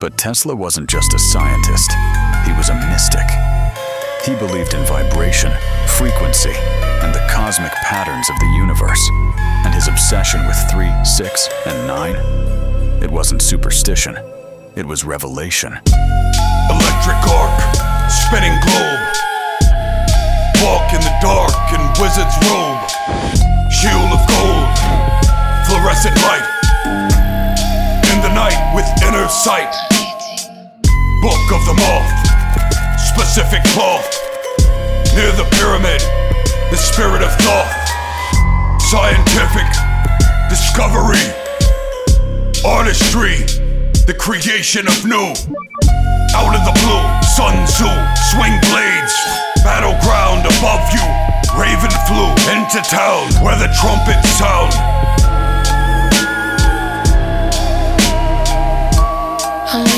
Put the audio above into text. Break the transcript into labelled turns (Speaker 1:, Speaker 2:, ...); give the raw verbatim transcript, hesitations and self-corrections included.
Speaker 1: But Tesla wasn't just a scientist, he was a mystic. He believed in vibration, frequency, and the cosmic patterns of the universe. And his obsession with three, six, and nine? It wasn't superstition, it was revelation.
Speaker 2: Electric arc, spinning globe. Walk in the dark in wizard's robe. Shield of gold, fluorescent light. In the night with inner sight. Book of the moth, specific cloth. Near the pyramid, the spirit of thought. Scientific discovery. Artistry, the creation of new. Out of the blue, Sun Tzu, swing blades. Battleground above you, Raven flew into town where the trumpets sound.